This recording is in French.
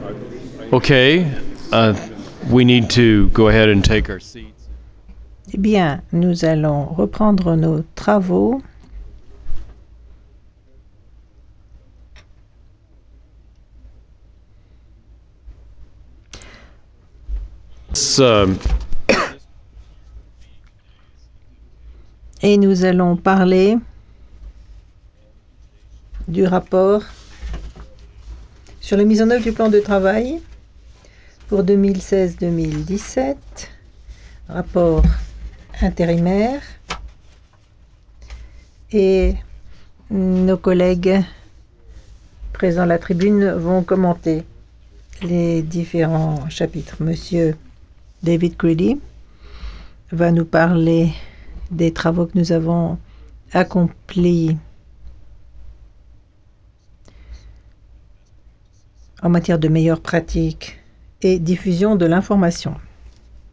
Okay, we need to go ahead and take our seats. Eh bien, nous allons reprendre nos travaux. Et nous allons parler du rapport sur la mise en œuvre du plan de travail pour 2016-2017, rapport intérimaire, et nos collègues présents à la tribune vont commenter les différents chapitres. Monsieur David Creedy va nous parler des travaux que nous avons accomplis en matière de meilleures pratiques et diffusion de l'information.